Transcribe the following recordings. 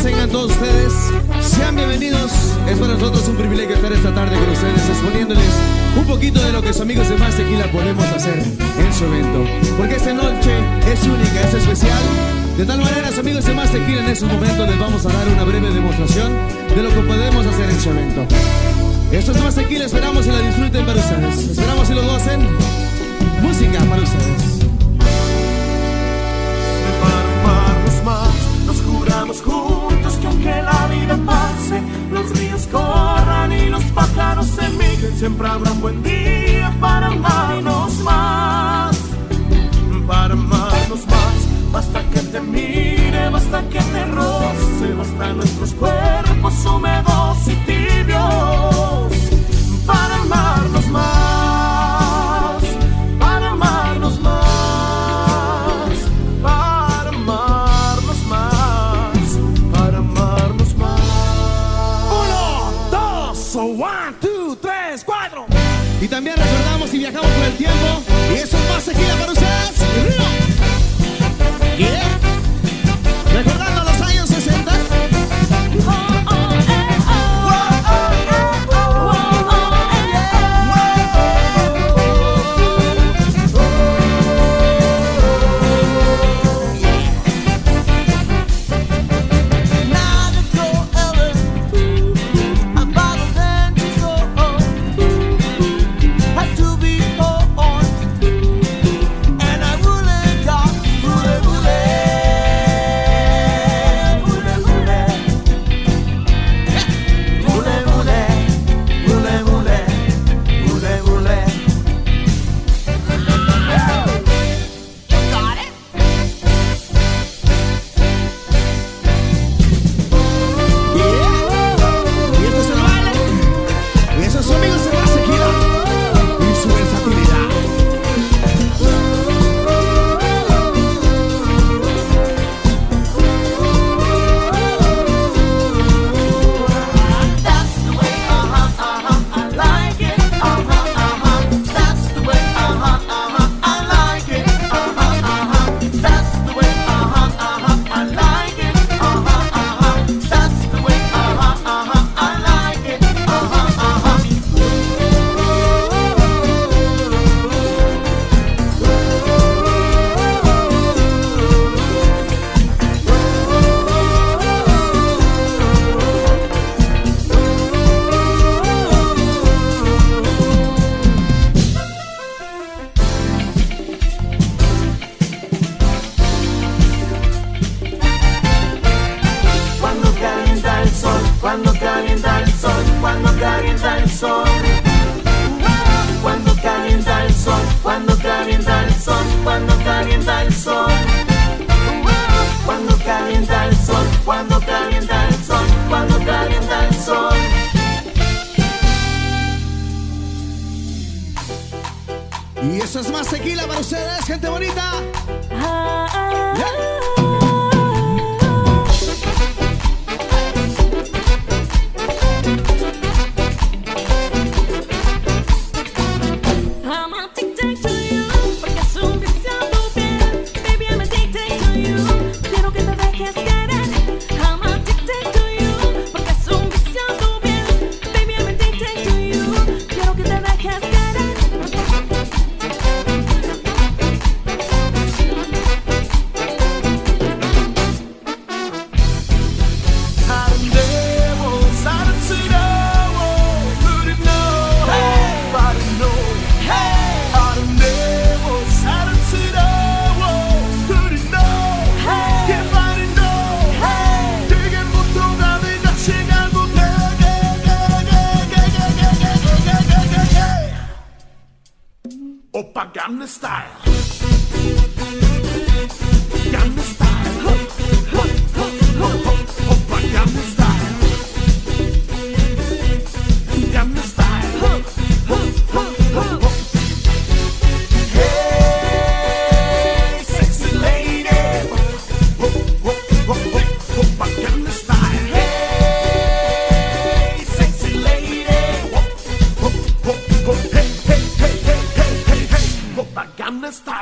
tengan todos ustedes. Sean bienvenidos. Es para nosotros un privilegio estar esta tarde con ustedes, exponiéndoles un poquito de lo que sus amigos de Más Tequila podemos hacer en su evento. Porque esta noche es única, es especial. De tal manera, sus amigos de Más Tequila, en estos momentos les vamos a dar una breve demostración de lo que podemos hacer en su evento. Esto es Más Tequila, esperamos que la disfruten para ustedes. Esperamos que lo gocen. Música para ustedes. Nos juntos que aunque la vida pase, los ríos corran y los pájaros emigren, siempre habrá un buen día para amarnos más. Para amarnos más, basta que te mire, basta que te roce, basta nuestros cuerpos húmedos y tibios. Para amarnos más, para amarnos más. Y también recordamos y viajamos por el tiempo. Y eso es Más Tequila para ustedes. Yeah. Recordando los años 60. Cuando calienta el sol, cuando calienta el sol, cuando calienta el sol, cuando calienta el sol, cuando calienta el sol, cuando calienta el sol, cuando calienta el sol, cuando calienta el sol. Y eso es Más Tequila para ustedes, gente bonita. Yeah. Oppa Gangnam Style, Gangnam Style, Oppa Gangnam Style, Gangnam Style. Hey, sexy lady, Oppa Gangnam Style. Hey, sexy lady, hey, hey, hey, hey, hey, hey, hey, Oppa Gangnam Style.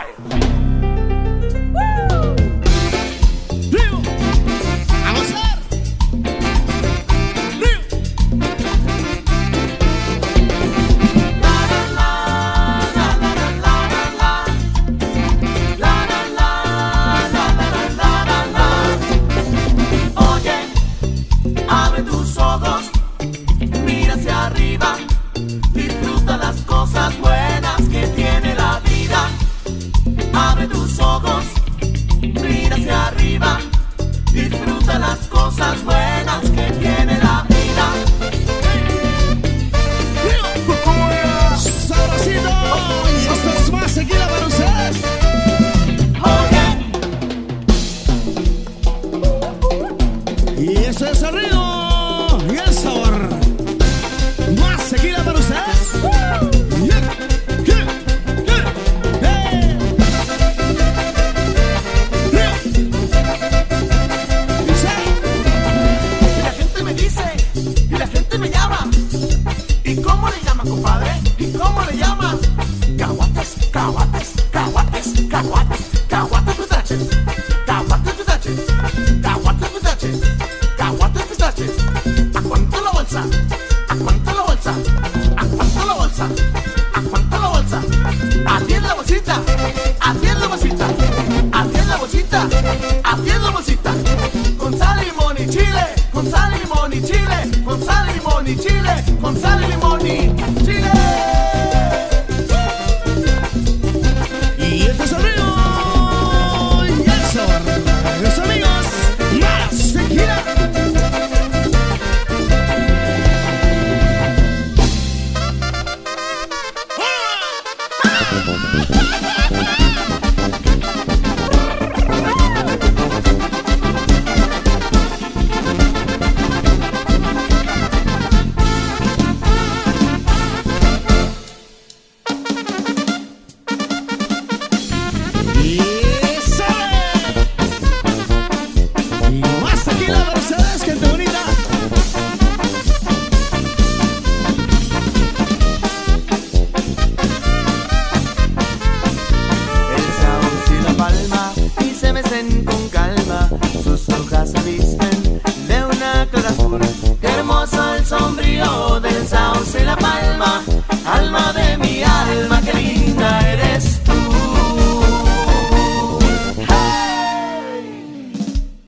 Y eso es el ritmo y el sabor. Más tequila para ustedes. Y la gente me dice, y la gente me llama. ¿Y cómo le llama, compadre? ¿Y cómo le llama? Caguates, caguates, caguates, caguates, caguates pistaches, caguates pistaches, caguates pistaches, caguates pistaches. ¿A cuánto la bolsa? ¿A cuánto la bolsa? ¿A cuánto la bolsa? ¿A cuánto la bolsa? ¿A 10 la bolsita? ¿A 10 la bolsita? ¿A 10 la bolsita? ¿A 10 la bolsita? Con sal y limón y chile, con sal y limón y chile, con sal y limón y chile, con sal y limón y chile. Y este es el ritmo y el sabor. Los amigos, más tequila. Con calma, sus hojas se visten de una clara azul, qué hermoso el sombrío.